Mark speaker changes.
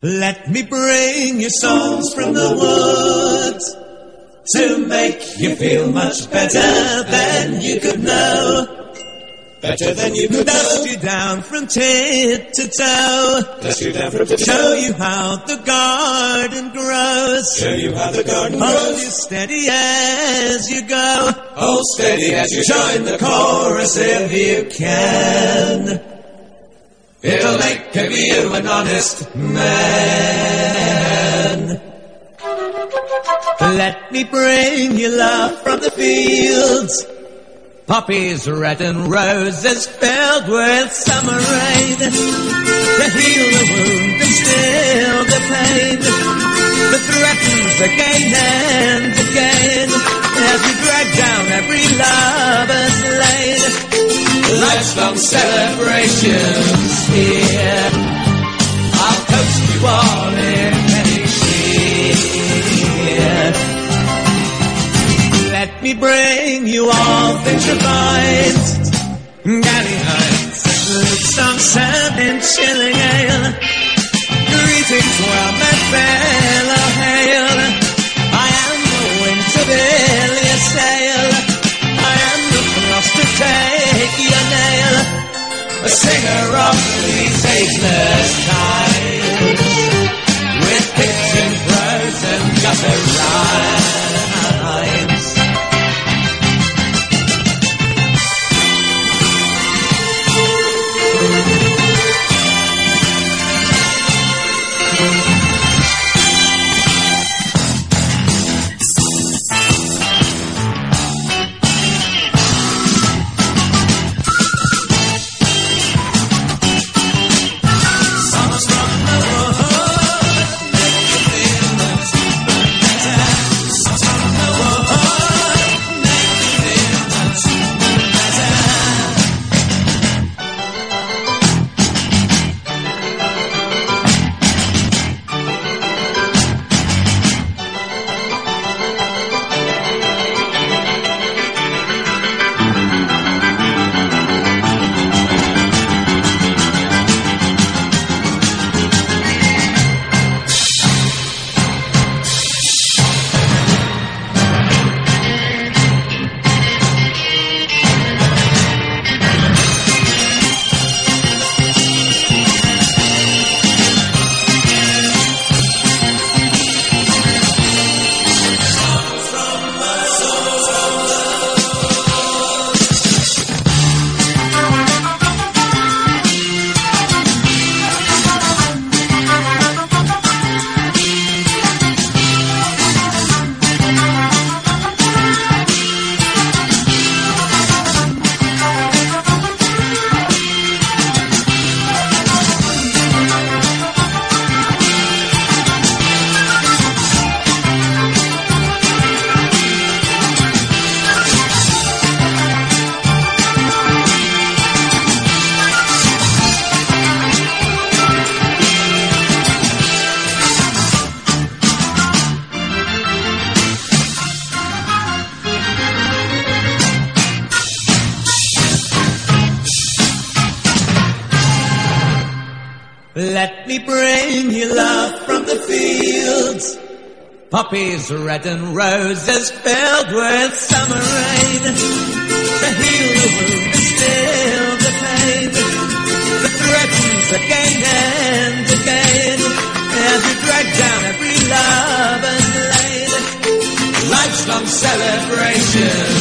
Speaker 1: Let me bring you songs from the woods to make you feel much better than you could know.
Speaker 2: Better than you could know.
Speaker 1: Dust you down from tip to toe.
Speaker 2: Dust you down from tip to toe.
Speaker 1: Show you how the garden grows.
Speaker 2: Show you how the garden
Speaker 1: Hold
Speaker 2: grows.
Speaker 1: you steady as you go.
Speaker 2: Hold steady as you
Speaker 1: join the chorus if you can.
Speaker 2: It'll make of you an honest man.
Speaker 1: Let me bring you love from the fields. Poppies red and roses filled with summer rain to heal the wound and still the pain that threatens again and again as we drag down every lover's lane.
Speaker 2: Life's long celebrations here.
Speaker 1: I'll toast you all in any cheer. Let me bring you all things refined. Galley Heights, Luke Sand and chilling ale. Greetings, well met fellow hail. I am the wind to fill your sail. I am the frost to take your nail. A singer of these ageless times, with kitchen prose and gutter rhymes. Let me bring you love from the fields. Poppies red and roses filled with summer rain to heal the wound and still the pain that threatens again and again as we drag down every lover's lane.
Speaker 2: Life's long celebration